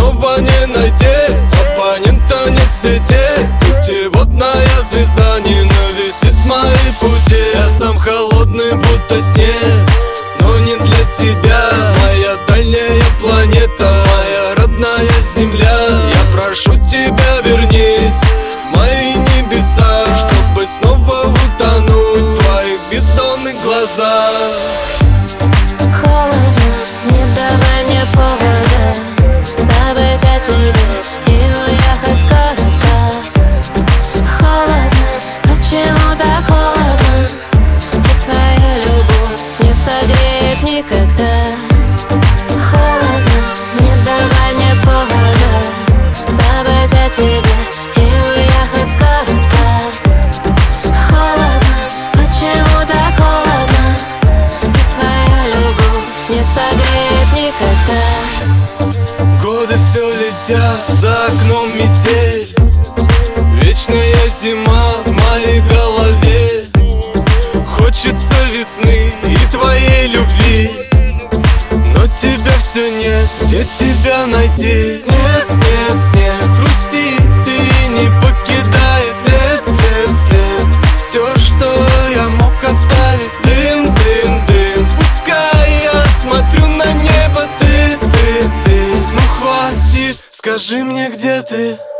снова не найти. Абонента нет в сети, путеводная звезда не навестит мои пути. Я сам холодный, будто снег, но не для тебя. Моя дальняя планета, моя родная земля. Я прошу тебя, вернись в мои небеса, чтобы снова утонуть в твоих бездонных глазах. Холодно, не давай мне повода забыть о тебе и уехать скоро, да. Холодно, почему так холодно? И твоя любовь не согреет никогда. Холодно, не давай мне повода забыть о тебе и уехать скоро, да. Холодно, почему так холодно? И твоя любовь не согреет никогда. Годы все летят, за окном метель, вечная зима в моей голове. Хочется весны и твоей любви, но тебя все нет, где тебя найти? Снег, снег, снег, грусти, ты не покидай. След, след, след, все, что я мог оставить. Дым, дым, дым, пускай я смотрю на небо. Ты, ну хватит, скажи мне, где ты?